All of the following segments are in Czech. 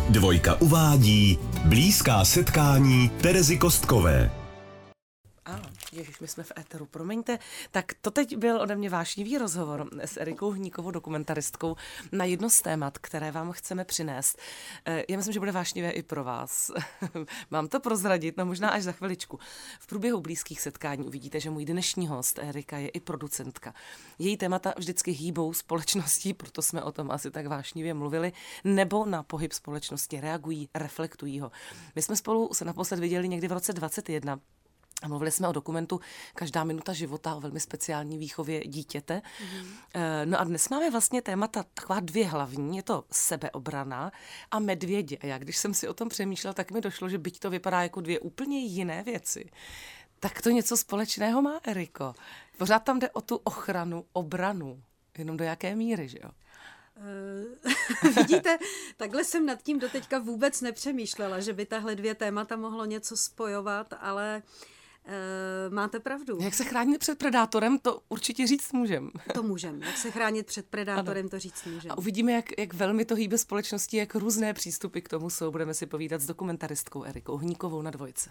Dvojka uvádí blízká setkání Terezy Kostkové. Ježiš, my jsme v éteru, promiňte. Tak to teď byl ode mě vášnivý rozhovor s Erikou Hníkovou, dokumentaristkou, na jedno z témat, které vám chceme přinést. Já myslím, že bude vášnivé i pro vás. Mám to prozradit, no možná až za chviličku. V průběhu blízkých setkání uvidíte, že můj dnešní host Erika je i producentka. Její témata vždycky hýbou společností, proto jsme o tom asi tak vášnivě mluvili, nebo na pohyb společnosti reagují, reflektují ho. My jsme spolu se naposled viděli někdy v roce 2021. A mluvili jsme o dokumentu Každá minuta života, o velmi speciální výchově dítěte. No a dnes máme vlastně témata taková dvě hlavní, je to sebeobrana a medvědi. A já, když jsem si o tom přemýšlela, tak mi došlo, že byť to vypadá jako dvě úplně jiné věci, tak to něco společného má, Eriko. Pořád tam jde o tu ochranu, obranu, jenom do jaké míry, že jo? Vidíte, takhle jsem nad tím doteďka vůbec nepřemýšlela, že by tahle dvě témata mohlo něco spojovat, ale máte pravdu. Jak se chránit před predátorem, to určitě říct můžem. To můžem. Jak se chránit před predátorem, to říct můžem. A uvidíme, jak velmi to hýbe společností, jak různé přístupy k tomu jsou. Budeme si povídat s dokumentaristkou Erikou Hníkovou na Dvojce.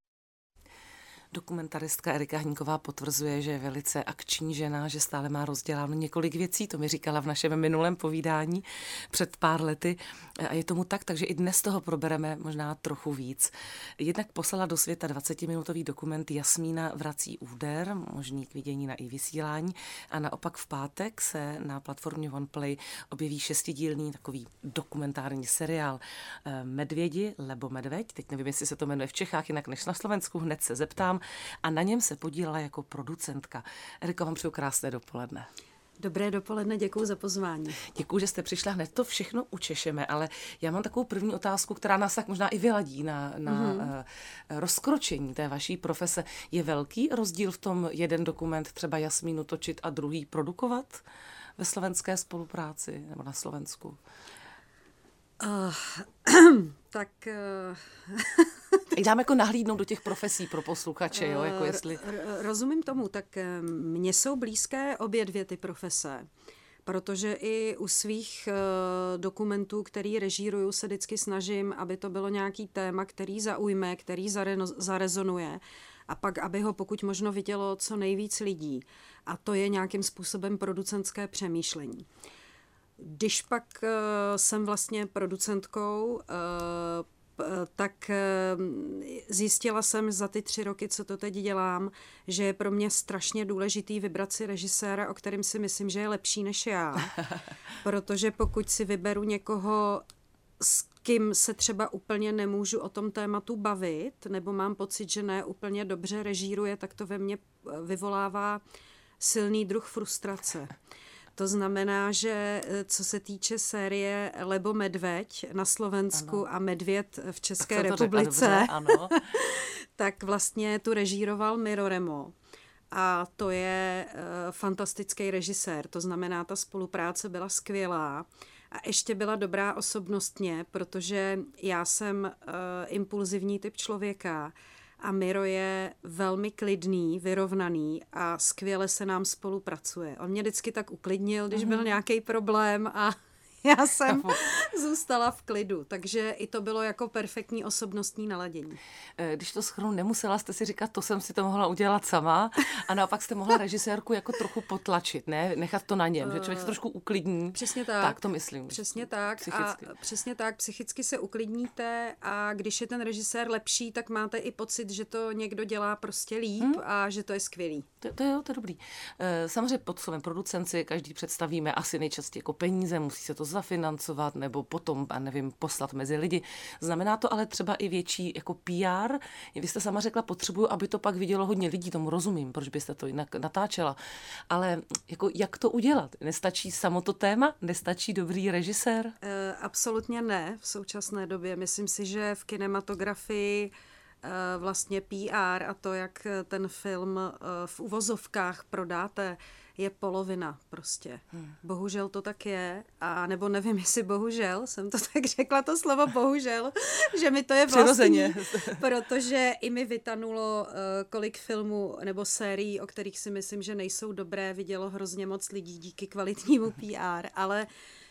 Dokumentaristka Erika Hníková potvrzuje, že je velice akční žena, že stále má rozděláno několik věcí, to mi říkala v našem minulém povídání před pár lety a je tomu tak, takže i dnes toho probereme možná trochu víc. Jednak poslala do světa 20-minutový dokument Jasmína vrací úder, možný k vidění na i-vysílání a naopak v pátek se na platformě OnePlay objeví 6dílný takový dokumentární seriál Medvědi, Lebo medveď, teď nevím, jestli se to jmenuje v Čechách, jinak než na Slovensku, hned se zeptám. A na něm se podílela jako producentka. Eriko, vám přeju krásné dopoledne. Dobré dopoledne, děkuji za pozvání. Děkuji, že jste přišla, hned to všechno učešeme, ale já mám takovou první otázku, která nás tak možná i vyladí na rozkročení té vaší profese. Je velký rozdíl v tom jeden dokument třeba Jasmínu točit a druhý produkovat ve slovenské spolupráci nebo na Slovensku? Tak... Dáme jako nahlídnout do těch profesí pro posluchače, jo? Jako jestli... Rozumím tomu, tak mně jsou blízké obě dvě ty profese, protože i u svých dokumentů, který režíruju, se vždycky snažím, aby to bylo nějaký téma, který zaujme, který zarezonuje a pak, aby ho pokud možno vidělo co nejvíc lidí. A to je nějakým způsobem producentské přemýšlení. Když pak jsem vlastně producentkou, tak zjistila jsem za ty 3 roky, co to teď dělám, že je pro mě strašně důležitý vybrat si režiséra, o kterém si myslím, že je lepší než já. Protože pokud si vyberu někoho, s kým se třeba úplně nemůžu o tom tématu bavit, nebo mám pocit, že ne úplně dobře režíruje, tak to ve mně vyvolává silný druh frustrace. To znamená, že co se týče série Lebo medveď na Slovensku ano. a Medvěd v České republice, dobře, ano. tak vlastně tu režíroval Miro Remo. A to je fantastický režisér, to znamená, ta spolupráce byla skvělá a ještě byla dobrá osobnostně, protože já jsem impulzivní typ člověka, a Miro je velmi klidný, vyrovnaný a skvěle se nám spolupracuje. On mě vždycky tak uklidnil, když byl nějaký problém a já jsem zůstala v klidu. Takže i to bylo jako perfektní osobnostní naladění. Když to shrnu, nemusela jste si říkat, to jsem si to mohla udělat sama a naopak jste mohla režisérku jako trochu potlačit, ne? Nechat to na něm, že člověk se trošku uklidní. Přesně tak. Tak to myslím. Přesně tak. Psychicky. A přesně tak, psychicky se uklidníte a když je ten režisér lepší, tak máte i pocit, že to někdo dělá prostě líp a že to je skvělý. To je dobrý. Samozřejmě pod slovem producenci každý představíme asi nejčastěji jako peníze, musí se to zafinancovat nebo potom, nevím, poslat mezi lidi. Znamená to ale třeba i větší jako PR. Vy jste sama řekla, potřebuju, aby to pak vidělo hodně lidí, tomu rozumím, proč byste to jinak natáčela. Ale jako, jak to udělat? Nestačí samo to téma? Nestačí dobrý režisér? Absolutně ne v současné době. Myslím si, že v kinematografii vlastně PR a to, jak ten film v uvozovkách prodáte, je polovina prostě. Bohužel to tak je, a nebo nevím, jestli bohužel, jsem to tak řekla, to slovo bohužel, že mi to je vlastní, protože i mi vytanulo, kolik filmů nebo sérií, o kterých si myslím, že nejsou dobré, vidělo hrozně moc lidí díky kvalitnímu PR, ale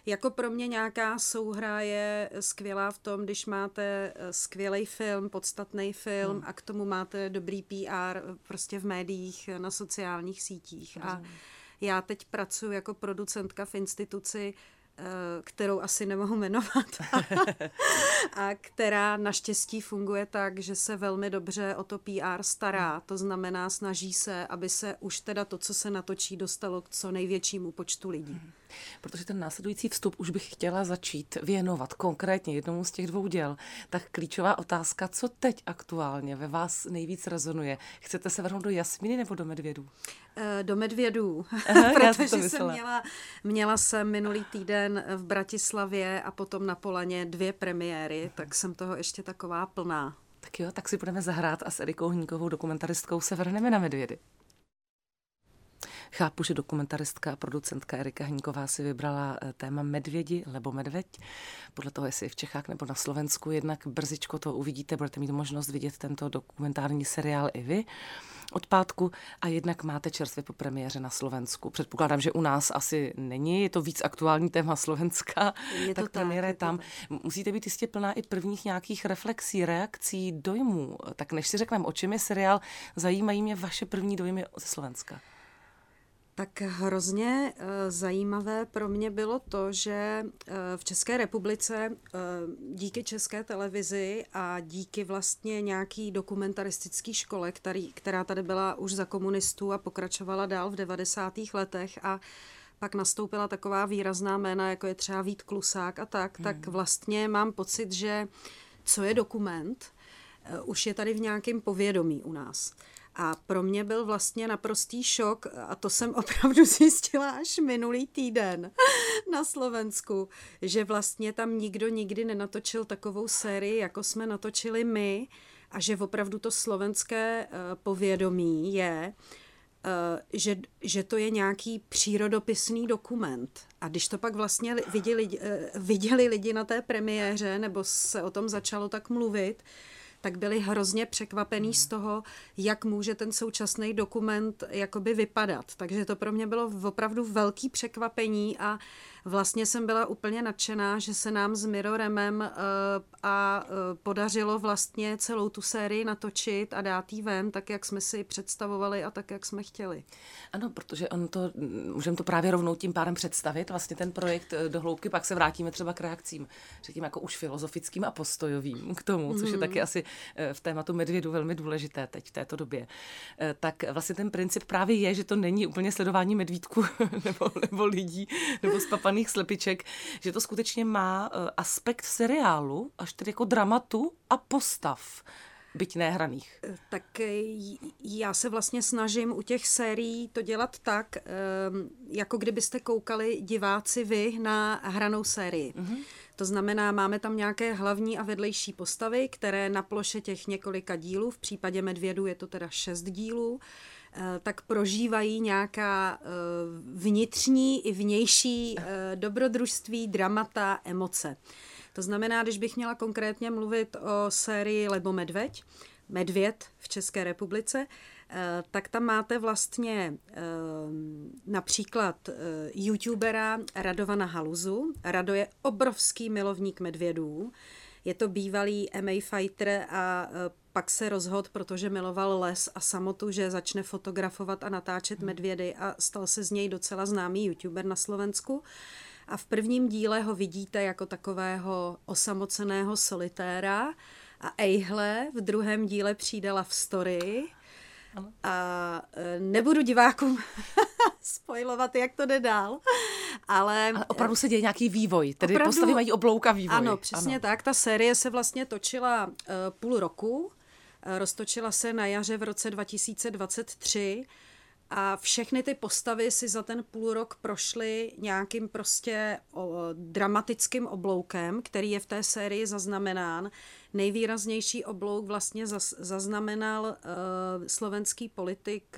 Jako pro mě nějaká souhra je skvělá v tom, když máte skvělý film, podstatný film a k tomu máte dobrý PR prostě v médiích, na sociálních sítích. A já teď pracuji jako producentka v instituci, kterou asi nemohu jmenovat, a která naštěstí funguje tak, že se velmi dobře o to PR stará. To znamená, snaží se, aby se už teda to, co se natočí, dostalo k co největšímu počtu lidí. Protože ten následující vstup už bych chtěla začít věnovat konkrétně jednomu z těch 2 děl. Tak klíčová otázka, co teď aktuálně ve vás nejvíc rezonuje? Chcete se vrhnout do Jasmíny nebo do Medvědů? Do Medvědů, protože měla jsem minulý týden v Bratislavě a potom na Polaně 2 premiéry, tak jsem toho ještě taková plná. Tak jo, tak si budeme zahrát a s Erikou Hníkovou, dokumentaristkou, se vrhneme na Medvědy. Chápu, že dokumentaristka a producentka Erika Hníková si vybrala téma Medvědi nebo Medveď. Podle toho, jestli je v Čechách nebo na Slovensku, jednak brzičko to uvidíte, budete mít možnost vidět tento dokumentární seriál i vy od pátku a jednak máte čerstvě po premiéře na Slovensku. Předpokládám, že u nás asi není, je to víc aktuální téma Slovenska, tak premiéra je tam. Musíte být jistě plná i prvních nějakých reflexí, reakcí, dojmů. Tak než si řekneme, o čem je seriál, zajímají mě vaše první dojmy ze Slovenska. Tak hrozně zajímavé pro mě bylo to, že v České republice díky České televizi a díky vlastně nějaký dokumentaristický škole, která tady byla už za komunistů a pokračovala dál v 90. letech a pak nastoupila taková výrazná jména, jako je třeba Vít Klusák a tak vlastně mám pocit, že co je dokument, už je tady v nějakém povědomí u nás. A pro mě byl vlastně naprostý šok, a to jsem opravdu zjistila až minulý týden na Slovensku, že vlastně tam nikdo nikdy nenatočil takovou sérii, jako jsme natočili my, a že opravdu to slovenské povědomí je, že to je nějaký přírodopisný dokument. A když to pak vlastně viděli lidi na té premiéře, nebo se o tom začalo tak mluvit, tak byli hrozně překvapení z toho, jak může ten současný dokument jakoby vypadat. Takže to pro mě bylo opravdu velký překvapení a vlastně jsem byla úplně nadšená, že se nám s Miroremem podařilo vlastně celou tu sérii natočit a dát jí ven, tak jak jsme si představovali a tak jak jsme chtěli. Ano, protože můžeme to právě rovnou tím pádem představit, vlastně ten projekt do hloubky, pak se vrátíme třeba k reakcím, řekněme jako už filozofickým a postojovým k tomu, což je taky asi v tématu Medvědu velmi důležité teď v této době. Tak vlastně ten princip právě je, že to není úplně sledování medvídků nebo lidí, nebo spapaných slepiček, že to skutečně má aspekt seriálu, až tedy jako dramatu a postav, byť nehraných. Tak já se vlastně snažím u těch sérií to dělat tak, jako kdybyste koukali diváci vy na hranou sérii. To znamená, máme tam nějaké hlavní a vedlejší postavy, které na ploše těch několika dílů, v případě Medvědů je to teda 6 dílů, tak prožívají nějaká vnitřní i vnější dobrodružství, dramata, emoce. To znamená, když bych měla konkrétně mluvit o sérii Lebo Medvěd v České republice, tak tam máte vlastně například youtubera Radovana Haluzu. Rado je obrovský milovník medvědů. Je to bývalý MMA fighter a pak se rozhodl, protože miloval les a samotu, že začne fotografovat a natáčet medvědy a stal se z něj docela známý youtuber na Slovensku. A v prvním díle ho vidíte jako takového osamoceného solitéra a ejhle, v druhém díle přijde love story. A nebudu divákům spoilovat, jak to jde dál, ale opravdu se děje nějaký vývoj, tedy postavy mají oblouka vývoj. Ano, přesně tak. Ta série se vlastně točila půl roku, roztočila se na jaře v roce 2023 a všechny ty postavy si za ten půl rok prošly nějakým prostě dramatickým obloukem, který je v té sérii zaznamenán. Nejvýraznější oblouk vlastně zaznamenal slovenský politik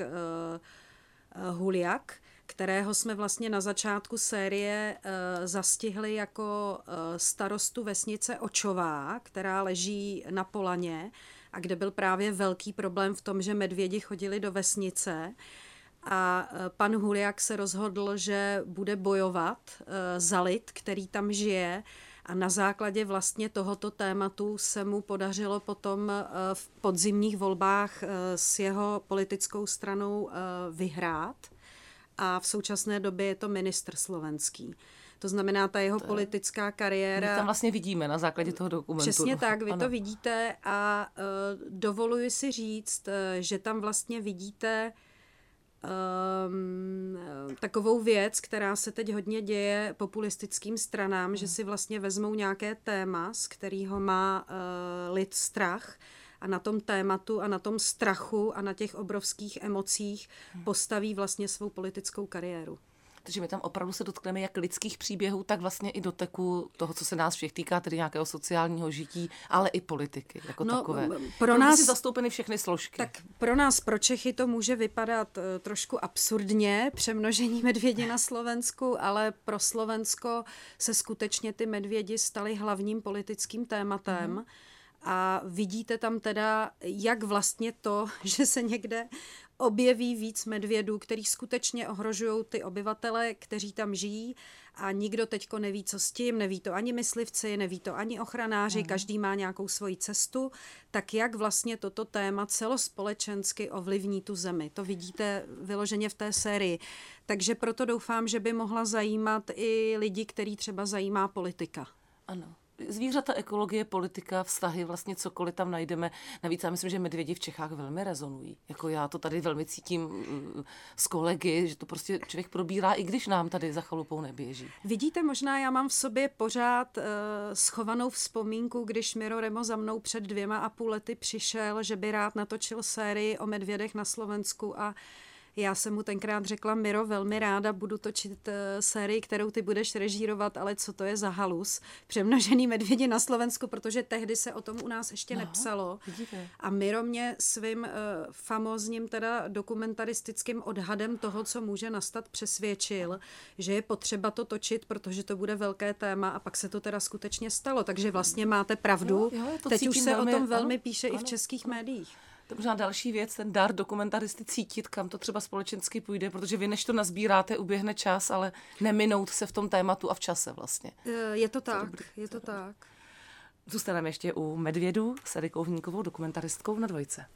Huliak, kterého jsme vlastně na začátku série zastihli jako starostu vesnice Očová, která leží na Polaně a kde byl právě velký problém v tom, že medvědi chodili do vesnice. A pan Huliak se rozhodl, že bude bojovat za lid, který tam žije, a na základě vlastně tohoto tématu se mu podařilo potom v podzimních volbách s jeho politickou stranou vyhrát. A v současné době je to ministr slovenský. To znamená, ta jeho politická kariéra... My tam vlastně vidíme na základě toho dokumentu. Přesně tak, vy to vidíte a dovoluji si říct, že tam vlastně vidíte takovou věc, která se teď hodně děje populistickým stranám, že si vlastně vezmou nějaké téma, z kterého má lid strach, a na tom tématu a na tom strachu a na těch obrovských emocích postaví vlastně svou politickou kariéru. Takže my tam opravdu se dotkneme jak lidských příběhů, tak vlastně i doteku toho, co se nás všech týká, tedy nějakého sociálního žití, ale i politiky jako takové. Pro nás si zastoupeny všechny složky. Tak pro nás, pro Čechy, to může vypadat trošku absurdně, přemnožení medvědi na Slovensku, ale pro Slovensko se skutečně ty medvědi staly hlavním politickým tématem. A vidíte tam teda, jak vlastně to, že se někde objeví víc medvědů, který skutečně ohrožují ty obyvatele, kteří tam žijí, a nikdo teďko neví, co s tím, neví to ani myslivci, neví to ani ochranáři, každý má nějakou svoji cestu, tak jak vlastně toto téma celospolečensky ovlivní tu zemi. To vidíte vyloženě v té sérii. Takže proto doufám, že by mohla zajímat i lidi, který třeba zajímá politika. Ano. Zvířata, ekologie, politika, vztahy, vlastně cokoliv tam najdeme. Navíc já myslím, že medvědi v Čechách velmi rezonují. Jako já to tady velmi cítím s kolegy, že to prostě člověk probírá, i když nám tady za chalupou neběží. Vidíte, možná já mám v sobě pořád schovanou vzpomínku, když Miro Remo za mnou před 2,5 lety přišel, že by rád natočil sérii o medvědech na Slovensku, a já jsem mu tenkrát řekla: Miro, velmi ráda budu točit sérii, kterou ty budeš režírovat, ale co to je za halus? Přemnožený medvědi na Slovensku, protože tehdy se o tom u nás ještě nepsalo. Vidíte. A Miro mě svým famózním teda dokumentaristickým odhadem toho, co může nastat, přesvědčil, že je potřeba to točit, protože to bude velké téma, a pak se to teda skutečně stalo. Takže vlastně máte pravdu. Jo, teď už se o tom velmi píše i v českých médiích. To je možná další věc, ten dar dokumentaristy cítit, kam to třeba společensky půjde, protože vy, než to nazbíráte, uběhne čas, ale neminout se v tom tématu a v čase vlastně. Je to tak, je to tak. Zůstaneme ještě u medvědů s Erikou Hníkovou, dokumentaristkou na Dvojce.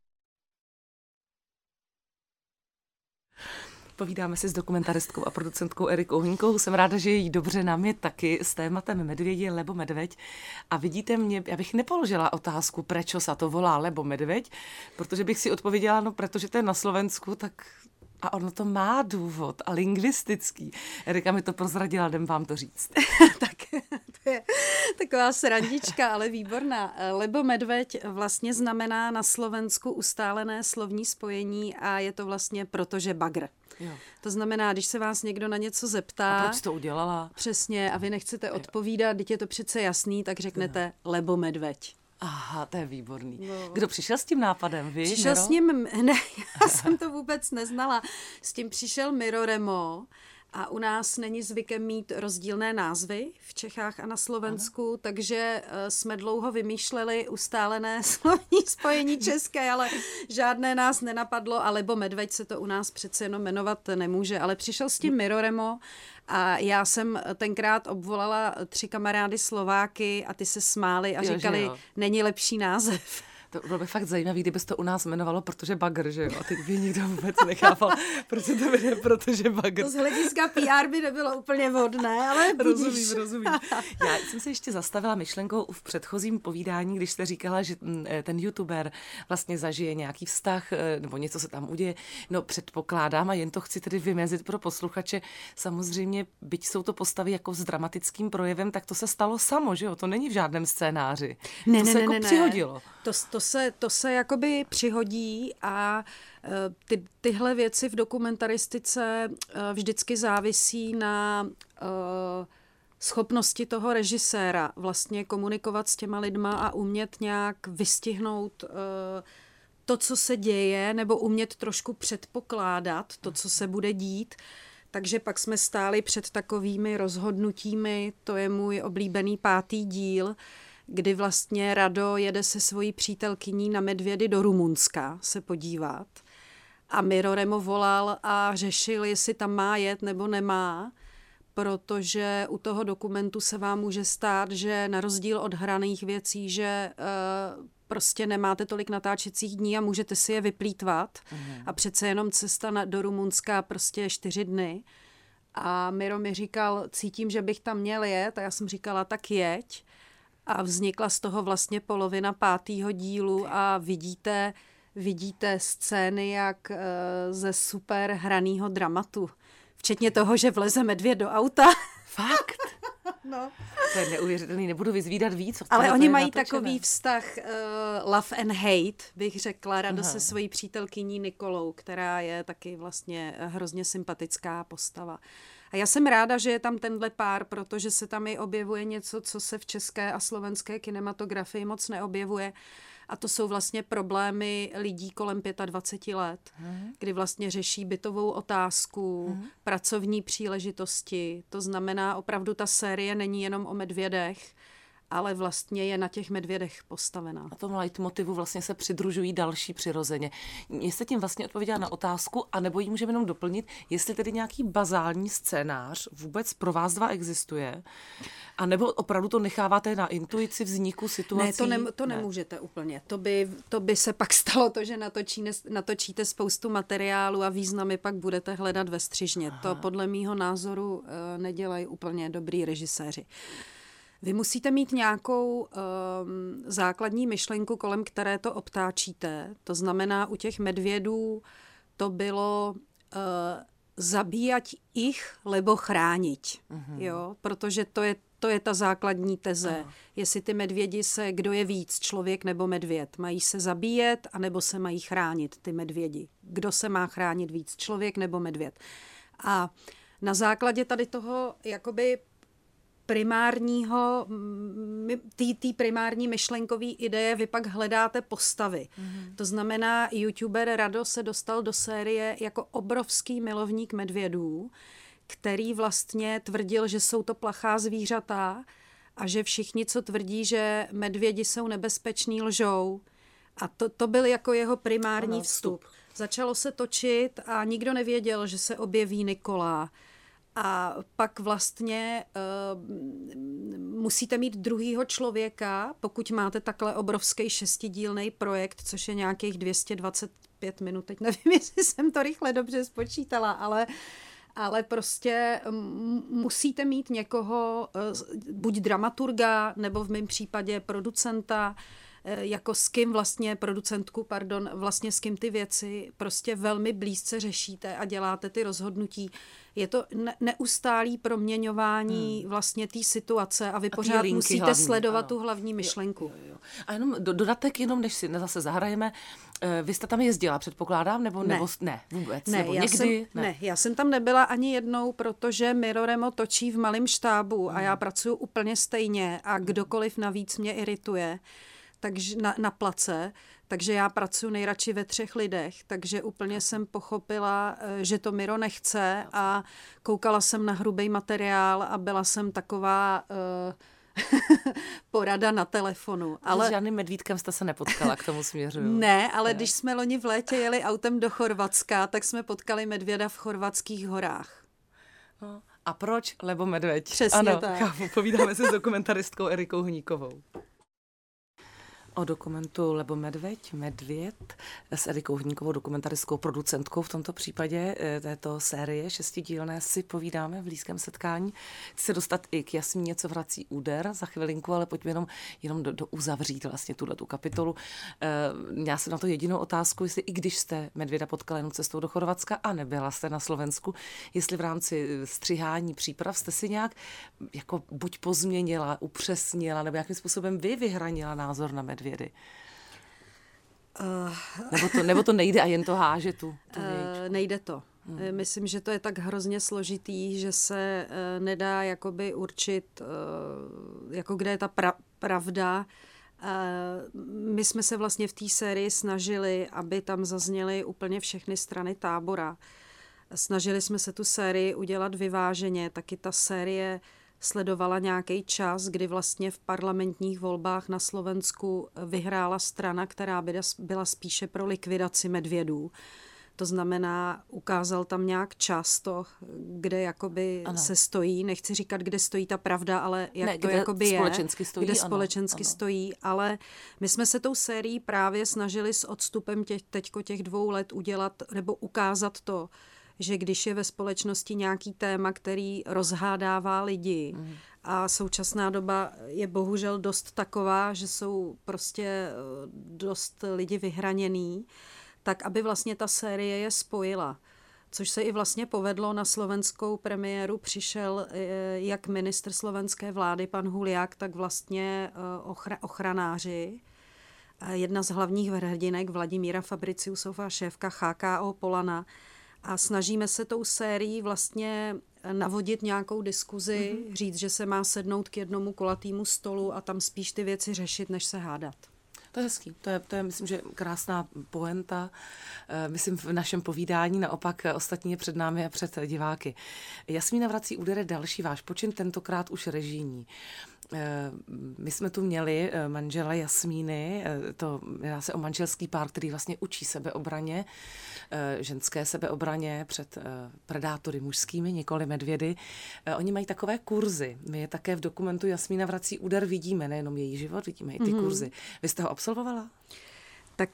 Povídáme si s dokumentaristkou a producentkou Erikou Hníkovou. Jsem ráda, že je jí dobře, nám je taky s tématem medvědi Lebo medveď. A vidíte mě, já bych nepoložila otázku, proč se to volá Lebo medveď, protože bych si odpověděla, no protože to je na Slovensku, tak a ono to má důvod a lingvistický. Erika mi to prozradila, jdem vám to říct. Tak to je taková srandička, ale výborná. Lebo medveď vlastně znamená na Slovensku ustálené slovní spojení a je to vlastně protože bagr. Jo. To znamená, když se vás někdo na něco zeptá... A proč to udělala? Přesně, a vy nechcete odpovídat, teď je to přece jasný, tak řeknete Lebo medveď. Aha, to je výborný. No. Kdo přišel s tím nápadem? Vy, přišel Miro? S ním, ne, já jsem to vůbec neznala. S tím přišel Miro Remo a u nás není zvykem mít rozdílné názvy v Čechách a na Slovensku, takže jsme dlouho vymýšleli ustálené slovní spojení české, ale žádné nás nenapadlo, a Lebo medveď se to u nás přece jenom jmenovat nemůže, ale přišel s tím Miro Remo a já jsem tenkrát obvolala 3 kamarády Slováky a ty se smáli a říkali, není lepší název. To bylo by fakt zajímavé, kdyby se to u nás jmenovalo, protože bagr, že jo? A teď by nikdo vůbec nechápal, proč se to jmenuje, protože bagr. To z hlediska PR by nebylo úplně vhodné, ale budíš. Rozumím. Já jsem se ještě zastavila myšlenkou v předchozím povídání, když jste říkala, že ten youtuber vlastně zažije nějaký vztah, nebo něco se tam uděje. No předpokládám, a jen to chci tedy vymezit pro posluchače, samozřejmě, byť jsou to postavy jako s dramatickým projevem, tak to se stalo samo, že jo? To není v žádném scénáři. Ne, to se jako přihodilo. To se jakoby přihodí a tyhle věci v dokumentaristice vždycky závisí na schopnosti toho režiséra vlastně komunikovat s těma lidma a umět nějak vystihnout to, co se děje, nebo umět trošku předpokládat to, co se bude dít. Takže pak jsme stáli před takovými rozhodnutími, to je můj oblíbený 5. díl, kdy vlastně Rado jede se svojí přítelkyní na medvědy do Rumunska se podívat. A Miro Remo volal a řešil, jestli tam má jet nebo nemá, protože u toho dokumentu se vám může stát, že na rozdíl od hraných věcí, že prostě nemáte tolik natáčecích dní a můžete si je vyplýtvat. A přece jenom cesta do Rumunska prostě 4 dny. A Miro mi říkal, cítím, že bych tam měl jet. A já jsem říkala, tak jeď. A vznikla z toho vlastně polovina 5. dílu a vidíte scény jak ze super hranýho dramatu. Včetně toho, že vleze medvěd do auta. Fakt? No. To je neuvěřitelný, nebudu vyzvídat víc. Ale oni mají takový vztah love and hate, bych řekla, Rado se svojí přítelkyní Nikolou, která je taky vlastně hrozně sympatická postava. A já jsem ráda, že je tam tenhle pár, protože se tam i objevuje něco, co se v české a slovenské kinematografii moc neobjevuje. A to jsou vlastně problémy lidí kolem 25 let, kdy vlastně řeší bytovou otázku, pracovní příležitosti. To znamená, opravdu ta série není jenom o medvědech, ale vlastně je na těch medvědech postavená. A tomu leitmotivu vlastně se přidružují další přirozeně. Jestli tím vlastně odpověděla na otázku, anebo ji můžeme jenom doplnit, jestli tedy nějaký bazální scénář vůbec pro vás dva existuje, anebo opravdu to necháváte na intuici vzniku situací? Ne, to nemůžete úplně. To by se pak stalo to, že natočíte spoustu materiálu a významy pak budete hledat ve střižně. To podle mýho názoru nedělají úplně dobrý režiséři. Vy musíte mít nějakou základní myšlenku, kolem které to obtáčíte. To znamená, u těch medvědů to bylo zabíjať ich, lebo chrániť. Jo? Protože to je ta základní teze. Jestli ty medvědi kdo je víc, člověk nebo medvěd. Mají se zabíjet, anebo se mají chránit ty medvědi. Kdo se má chránit víc, člověk nebo medvěd. A na základě tady toho jakoby primárního, té primární myšlenkové ideje vy pak hledáte postavy. To znamená, youtuber Rado se dostal do série jako obrovský milovník medvědů, který vlastně tvrdil, že jsou to plachá zvířata a že všichni, co tvrdí, že medvědi jsou nebezpeční, lžou. A to byl jako jeho primární vstup. Začalo se točit a nikdo nevěděl, že se objeví Nikola. A pak vlastně musíte mít druhýho člověka, pokud máte takhle obrovský 6dílný projekt, což je nějakých 225 minut. Teď nevím, jestli jsem to rychle dobře spočítala, ale prostě musíte mít někoho, buď dramaturga, nebo v mém případě producenta, jako s kým vlastně s kým ty věci prostě velmi blízce řešíte a děláte ty rozhodnutí. Je to neustálý proměňování vlastně té situace a vy pořád musíte sledovat tu hlavní myšlenku. Jo. A jenom dodatek, než si zase zahrajeme, vy jste tam jezdila, předpokládám, nebo ne vůbec? Ne, nebo někdy? Já jsem tam nebyla ani jednou, protože Miro Remo točí v malém štábu a já pracuji úplně stejně a kdokoliv navíc mě irituje, takže na place, takže já pracuji nejradši ve 3 lidech, takže úplně jsem pochopila, že to Miro nechce a koukala jsem na hrubý materiál a byla jsem taková porada na telefonu. Ale s žádným medvídkem jste se nepotkala, k tomu směřuju. Ne, ale když jsme loni v létě jeli autem do Chorvatska, tak jsme potkali medvěda v chorvatských horách. No. A proč? Lebo medvěď. Přesně tak. Chápu, povídáme se s dokumentaristkou Erikou Hníkovou. O dokumentu Lebo medvěd s Erikou Hníkovou, dokumentaristkou, producentkou v tomto případě této série 6dílné si povídáme v blízkém setkání. Chci se dostat i k Jasmíně, co vrací úder za chvilinku, ale pojďme jenom do uzavřít vlastně tuhletu kapitolu. Já jsem na to jedinou otázku, jestli i když jste medvěda potkala jenom cestou do Chorvatska a nebyla jste na Slovensku, jestli v rámci střihání příprav jste si nějak jako buď pozměnila, upřesnila, nebo jakým způsobem vy vyhranila názor na medvědy. Nebo to nejde a jen to háže tu nejde to. Myslím, že to je tak hrozně složitý, že se nedá jakoby určit, jako kde je ta pravda. My jsme se vlastně v té sérii snažili, aby tam zazněly úplně všechny strany tábora. Snažili jsme se tu sérii udělat vyváženě, taky ta série sledovala nějaký čas, kdy vlastně v parlamentních volbách na Slovensku vyhrála strana, která byla spíše pro likvidaci medvědů. To znamená, ukázal tam nějak často, kde jakoby se stojí. Nechci říkat, kde stojí ta pravda, ale jak ne, to jakoby společensky stojí, kde společensky stojí. Ale my jsme se tou sérií právě snažili s odstupem těch 2 let udělat nebo ukázat to, že když je ve společnosti nějaký téma, který rozhádává lidi a současná doba je bohužel dost taková, že jsou prostě dost lidi vyhraněný, tak aby vlastně ta série je spojila. Což se i vlastně povedlo. Na slovenskou premiéru přišel jak ministr slovenské vlády, pan Huliák, tak vlastně ochranáři. Jedna z hlavních hrdinek Vladimíra Fabriciusova, šéfka HKO Polana. A snažíme se tou sérií vlastně navodit nějakou diskuzi, říct, že se má sednout k jednomu kulatýmu stolu a tam spíš ty věci řešit, než se hádat. To je hezký, to je myslím, že krásná poenta, myslím v našem povídání, naopak ostatní je před námi a před diváky. Jasmína vrací úder je další váš počin, tentokrát už režijní. My jsme tu měli manžela Jasmíny, to jedná se o manželský pár, který vlastně učí sebeobraně, ženské sebeobraně před predátory mužskými, nikoli medvědy. Oni mají takové kurzy. My je také v dokumentu Jasmína vrací úder vidíme, nejenom její život, vidíme i ty kurzy. Vy jste ho absolvovala? Tak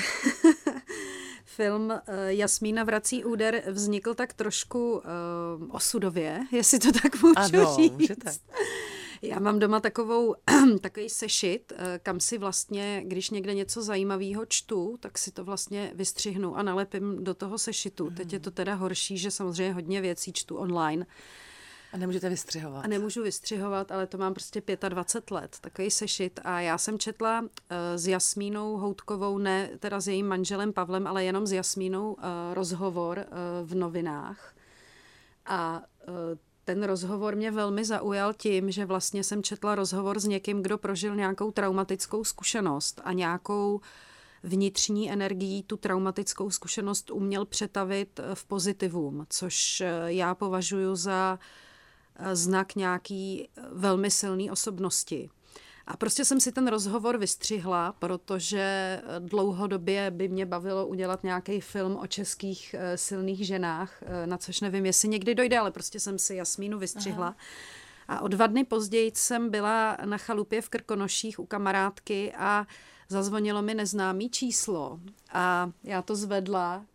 film Jasmína vrací úder vznikl tak trošku osudově, jestli to tak můžu říct. Můžete. Já mám doma takový sešit, kam si vlastně, když někde něco zajímavého čtu, tak si to vlastně vystřihnu a nalepím do toho sešitu. Teď je to teda horší, že samozřejmě hodně věcí čtu online. A nemůžete vystřihovat. A nemůžu vystřihovat, ale to mám prostě 25 let, takový sešit. A já jsem četla s Jasmínou Houtkovou, ne teda s jejím manželem Pavlem, ale jenom s Jasmínou rozhovor v novinách. A ten rozhovor mě velmi zaujal tím, že vlastně jsem četla rozhovor s někým, kdo prožil nějakou traumatickou zkušenost a nějakou vnitřní energií tu traumatickou zkušenost uměl přetavit v pozitivum, což já považuji za znak nějaký velmi silný osobnosti. A prostě jsem si ten rozhovor vystřihla, protože dlouhodobě by mě bavilo udělat nějaký film o českých silných ženách, na což nevím, jestli někdy dojde, ale prostě jsem si Jasmínu vystřihla. Aha. A o 2 dny později jsem byla na chalupě v Krkonoších u kamarádky a zazvonilo mi neznámý číslo. A já to zvedla,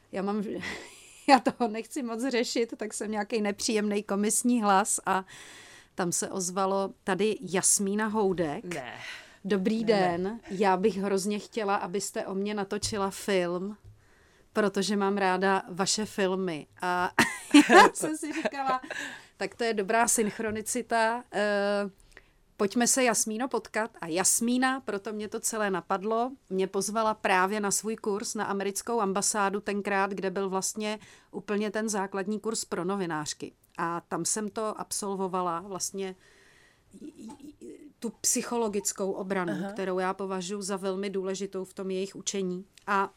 já toho nechci moc řešit, tak jsem nějaký nepříjemný komisní hlas a tam se ozvalo tady Jasmína Houdek. Ne. Dobrý den, já bych hrozně chtěla, abyste o mě natočila film, protože mám ráda vaše filmy. A já jsem si říkala, tak to je dobrá synchronicita, pojďme se Jasmíno potkat. A Jasmína, proto mě to celé napadlo, mě pozvala právě na svůj kurz na americkou ambasádu tenkrát, kde byl vlastně úplně ten základní kurz pro novinářky. A tam jsem to absolvovala vlastně tu psychologickou obranu, aha, kterou já považuji za velmi důležitou v tom jejich učení. A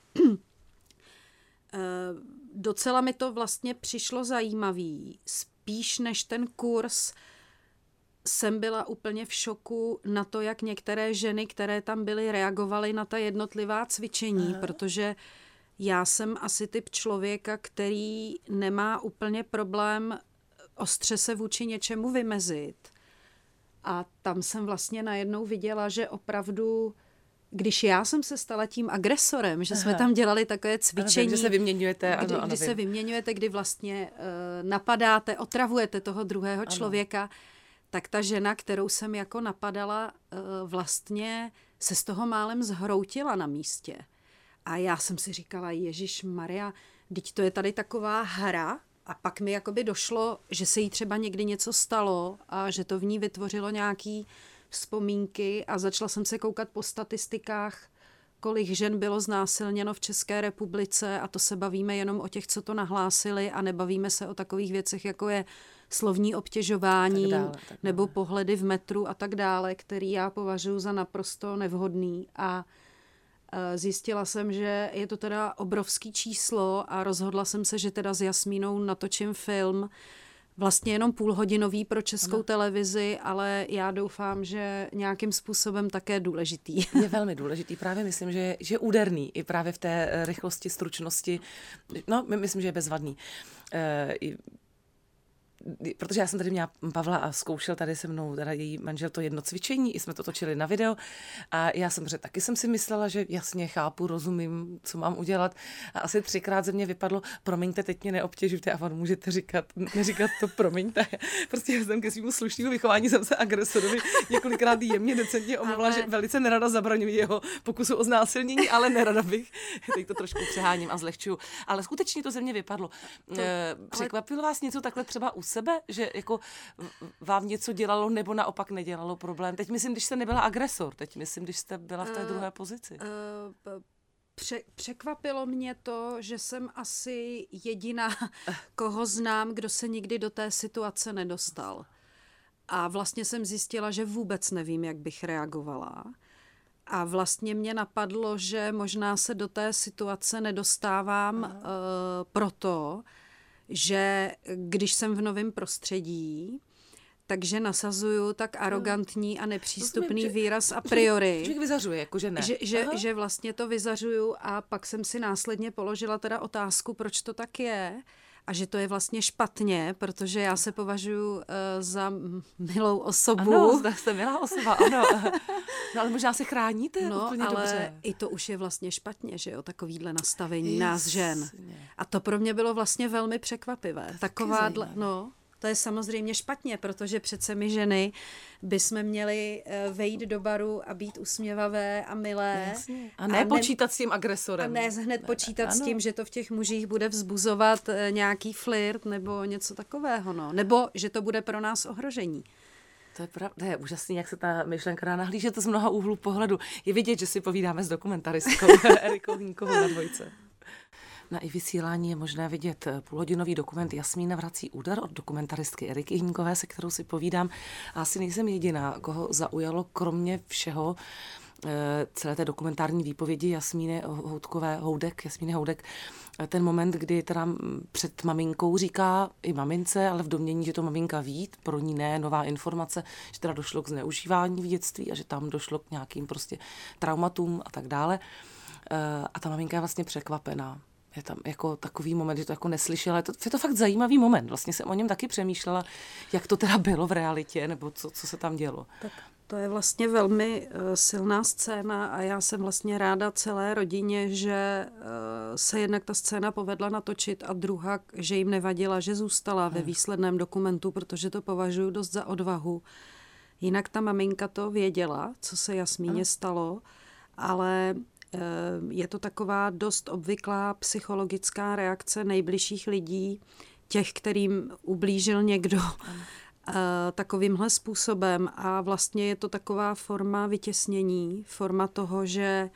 docela mi to vlastně přišlo zajímavý. Spíš než ten kurz jsem byla úplně v šoku na to, jak některé ženy, které tam byly, reagovaly na ta jednotlivá cvičení, aha, protože já jsem asi typ člověka, který nemá úplně problém ostře se vůči něčemu vymezit. A tam jsem vlastně najednou viděla, že opravdu, když já jsem se stala tím agresorem, že jsme tam dělali takové cvičení, ano, že se vyměňujete, kdy se vyměňujete, kdy vlastně napadáte, otravujete toho druhého člověka, tak ta žena, kterou jsem jako napadala, vlastně se z toho málem zhroutila na místě. A já jsem si říkala, Ježišmarja, vždyť to je tady taková hra. A pak mi jakoby došlo, že se jí třeba někdy něco stalo a že to v ní vytvořilo nějaký vzpomínky a začala jsem se koukat po statistikách, kolik žen bylo znásilněno v České republice a to se bavíme jenom o těch, co to nahlásili a nebavíme se o takových věcech, jako je slovní obtěžování tak dále. Nebo pohledy v metru a tak dále, který já považuji za naprosto nevhodný a zjistila jsem, že je to teda obrovský číslo a rozhodla jsem se, že teda s Jasmínou natočím film. vlastně jenom půlhodinový pro Českou televizi, ale já doufám, že nějakým způsobem také důležitý. Je velmi důležitý. Právě myslím, že je úderný i právě v té rychlosti, stručnosti. No, myslím, že je bezvadný. Protože já jsem tady měla Pavla a zkoušel tady se mnou teda její manžel to jedno cvičení, i jsme to točili na video a já samozřejmě taky jsem si myslela, že jasně chápu, rozumím, co mám udělat a asi 3krát ze mě vypadlo, promiňte, teď mě neobtěžujte a on můžete neříkat to promiňte. Prostě já jsem ke svému slušnému vychování jsem se agresorovi několikrát jemně decentně omluvila, že velice nerada zabraňuji jeho pokusu o znásilnění, ale nerada bych, teď to trošku přeháním a zlehčuju, ale skutečně to ze mě vypadlo. Překvapilo vás něco takhle třeba u sebe, že jako vám něco dělalo nebo naopak nedělalo problém? Teď myslím, když jste nebyla agresor, teď myslím, když jste byla v té druhé pozici. Překvapilo mě to, že jsem asi jediná, koho znám, kdo se nikdy do té situace nedostal. A vlastně jsem zjistila, že vůbec nevím, jak bych reagovala. A vlastně mě napadlo, že možná se do té situace nedostávám proto, že když jsem v novém prostředí, takže nasazuju tak arrogantní a nepřístupný výraz a priori. Člověk vyzařuje, jakože ne. Že vlastně to vyzařuju a pak jsem si následně položila teda otázku, proč to tak je a že to je vlastně špatně, protože já se považuji za milou osobu. Ano, jste milá osoba, ano. No ale možná se chráníte úplně ale dobře. I to už je vlastně špatně, že jo, takovýhle nastavení nás žen. A to pro mě bylo vlastně velmi překvapivé. Takováhle, to je samozřejmě špatně, protože přece my ženy bychom měli vejít do baru a být usměvavé a milé. Jasně. A ne počítat s tím agresorem. A ne hned počítat s tím, že to v těch mužích bude vzbuzovat nějaký flirt nebo něco takového. No. Nebo že to bude pro nás ohrožení. To je pravda, je úžasný, jak se ta myšlenka dá nahlížet z mnoha úhlů pohledu. Je vidět, že si povídáme s dokumentaristkou Erikou Hníkovou na Dvojce. Na iVysílání je možné vidět půlhodinový dokument Jasmína vrací úder od dokumentaristky Eriky Hníkové, se kterou si povídám. A asi nejsem jediná, koho zaujalo kromě všeho celé té dokumentární výpovědi Jasmíny Houdek, ten moment, kdy teda před maminkou říká i mamince, ale v domnění, že to maminka ví, pro ní ne, nová informace, že teda došlo k zneužívání v dětství a že tam došlo k nějakým prostě traumatům a tak dále. A ta maminka je vlastně překvapená. Je tam jako takový moment, že to jako neslyšela. Je to fakt zajímavý moment. Vlastně jsem o něm taky přemýšlela, jak to teda bylo v realitě, nebo co se tam dělo. Tak to je vlastně velmi silná scéna a já jsem vlastně ráda celé rodině, že se jednak ta scéna povedla natočit a druhá, že jim nevadila, že zůstala ve výsledném dokumentu, protože to považuji dost za odvahu. Jinak ta maminka to věděla, co se Jasmíně stalo, ale je to taková dost obvyklá psychologická reakce nejbližších lidí, těch, kterým ublížil někdo takovýmhle způsobem a vlastně je to taková forma vytěsnění, forma toho, že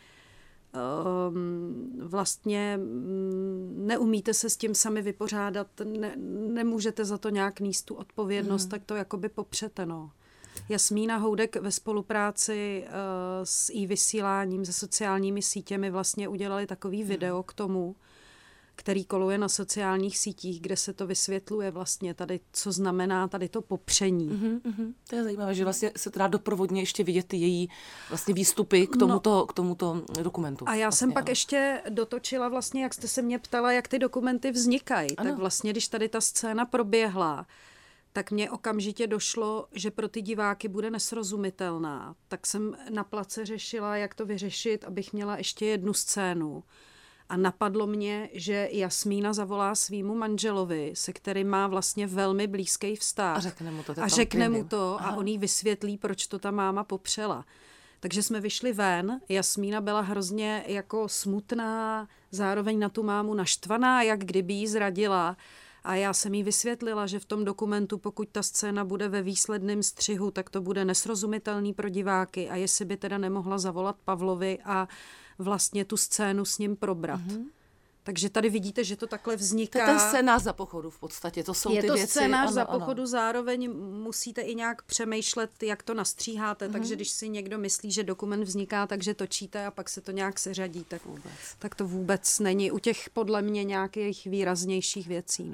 vlastně neumíte se s tím sami vypořádat, nemůžete za to nějak nést tu odpovědnost, tak to jakoby popřete, no. Jasmína Houdek ve spolupráci s iVysíláním, se sociálními sítěmi vlastně udělali takový video k tomu, který koluje na sociálních sítích, kde se to vysvětluje vlastně tady, co znamená tady to popření. To je zajímavé, že vlastně se teda doprovodně ještě vidět ty její vlastně výstupy k tomuto dokumentu. A já vlastně, jsem pak ještě dotočila vlastně, jak jste se mě ptala, jak ty dokumenty vznikají. Tak vlastně, když tady ta scéna proběhla, tak mně okamžitě došlo, že pro ty diváky bude nesrozumitelná. Tak jsem na place řešila, jak to vyřešit, abych měla ještě jednu scénu. A napadlo mě, že Jasmína zavolá svýmu manželovi, se kterým má vlastně velmi blízký vztah. A řekne mu to. A on jí vysvětlí, proč to ta máma popřela. Takže jsme vyšli ven, Jasmína byla hrozně jako smutná, zároveň na tu mámu naštvaná, jak kdyby jí zradila. A já jsem jí vysvětlila, že v tom dokumentu, pokud ta scéna bude ve výsledném střihu, tak to bude nesrozumitelný pro diváky a jestli by teda nemohla zavolat Pavlovi a vlastně tu scénu s ním probrat. Takže tady vidíte, že to takhle vzniká. To je ten scénář za pochodu v podstatě, to jsou ty věci. Je to scénář za pochodu, zároveň musíte i nějak přemýšlet, jak to nastříháte, takže když si někdo myslí, že dokument vzniká, takže točíte a pak se to nějak seřadí, tak to vůbec není u těch podle mě nějakých výraznějších věcí. No.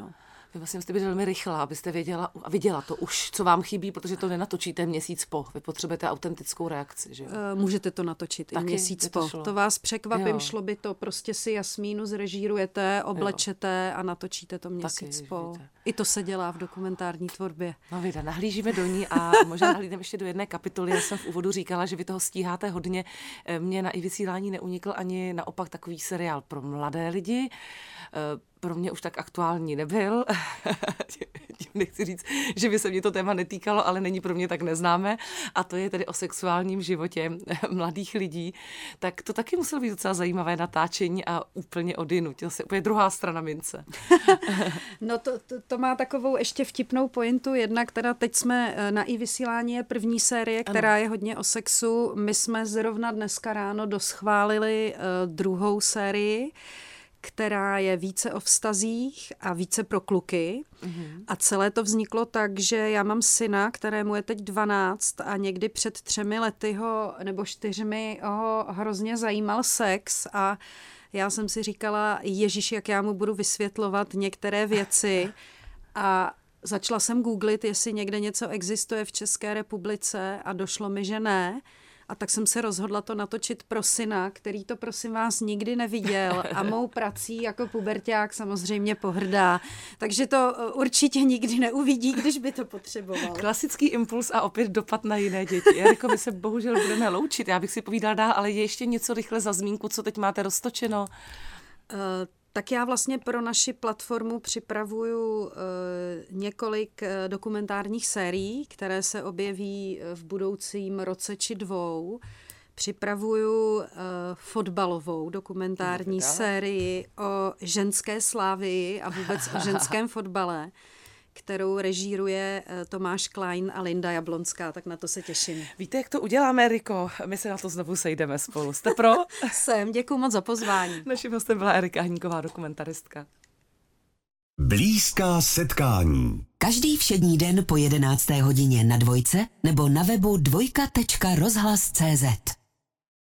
Vy vlastně musíte být velmi rychlá, abyste věděla a viděla to už, co vám chybí, protože to nenatočíte měsíc po. Vy potřebujete autentickou reakci, že jo? Můžete to natočit i měsíc po. To vás překvapím, šlo by to. Prostě si Jasmínu zrežírujete, oblečete a natočíte to měsíc po. I to se dělá v dokumentární tvorbě. No vida, nahlížíme do ní a možná nahlídneme ještě do jedné kapitoly. Já jsem v úvodu říkala, že vy toho stíháte hodně. Mně na iVysílání neunikl ani naopak takový seriál pro mladé lidi. Pro mě už tak aktuální nebyl. Tím nechci říct, že by se mě to téma netýkalo, ale není pro mě tak neznámé. A to je tedy o sexuálním životě mladých lidí. Tak to taky muselo být docela zajímavé natáčení a úplně odinut. To je úplně druhá strana mince. No to má takovou ještě vtipnou pointu. Jednak teda teď jsme na iVysílání je první série, která je hodně o sexu. My jsme zrovna dneska ráno doschválili druhou sérii, která je více o vztazích a více pro kluky. Mm-hmm. A celé to vzniklo tak, že já mám syna, kterému je teď 12 a někdy před 3 lety nebo 4 ho hrozně zajímal sex a já jsem si říkala, Ježíš, jak já mu budu vysvětlovat některé věci a začala jsem googlit, jestli někde něco existuje v České republice a došlo mi, že ne. A tak jsem se rozhodla to natočit pro syna, který to prosím vás nikdy neviděl a mou prací jako puberťák samozřejmě pohrdá. Takže to určitě nikdy neuvidí, když by to potřeboval. Klasický impuls a opět dopad na jiné děti. Jariko, my se bohužel budeme loučit. Já bych si povídala dál, ale je ještě něco rychle za zmínku, co teď máte roztočeno? Tak já vlastně pro naši platformu připravuju několik dokumentárních sérií, které se objeví v budoucím roce či 2. Připravuju fotbalovou dokumentární sérii o ženské Slávii a vůbec o ženském fotbale, kterou režíruje Tomáš Klein a Linda Jablonská, tak na to se těším. Víte, jak to uděláme, Riko? My se na to znovu sejdeme spolu. Jste pro? Jsem, děkuju moc za pozvání. Naším hostem byla Erika Hníková, dokumentaristka. Blízká setkání. Každý všední den po 11. hodině na Dvojce nebo na webu dvojka.rozhlas.cz.